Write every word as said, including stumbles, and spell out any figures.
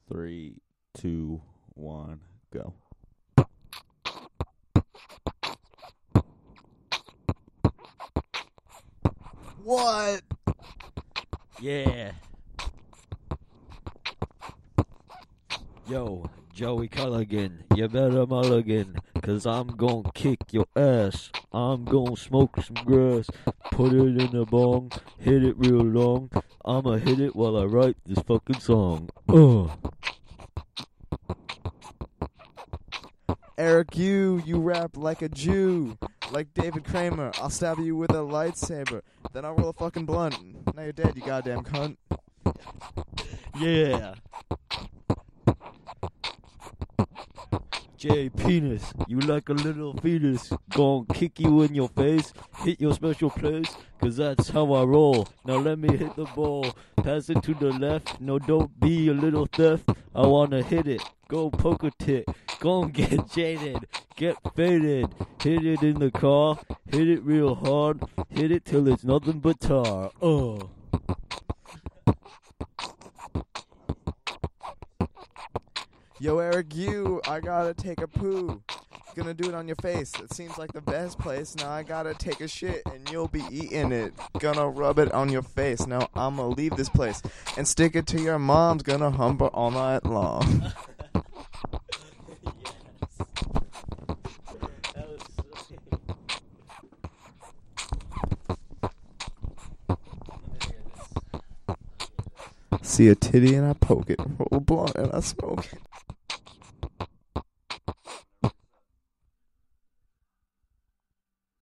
Three, two, one, go. What? Yeah. Yo, Joey Culligan, you better mulligan, cause I'm gon' kick your ass. I'm gon' smoke some grass, put it in a bong, hit it real long. I'ma hit it while I write this fucking song. Ugh. Eric, you, you rap like a Jew, like David Kramer. I'll stab you with a lightsaber, then I'll roll a fucking blunt. Now you're dead, you goddamn cunt. Yeah. Jay Penis, you like a little fetus. Gon' kick you in your face, hit your special place, cause that's how I roll. Now let me hit the ball, pass it to the left. No, don't be a little theft. I wanna hit it, go poke a tit. Gon' get jaded, get faded. Hit it in the car, hit it real hard. Hit it till it's nothing but tar. Oh. Yo, Eric, you, I gotta take a poo. Gonna do it on your face. It seems like the best place. Now I gotta take a shit and you'll be eating it. Gonna rub it on your face. Now I'ma leave this place and stick it to your mom's. Gonna hump her all night long. See a titty and I poke it. Roll a blunt and I smoke it.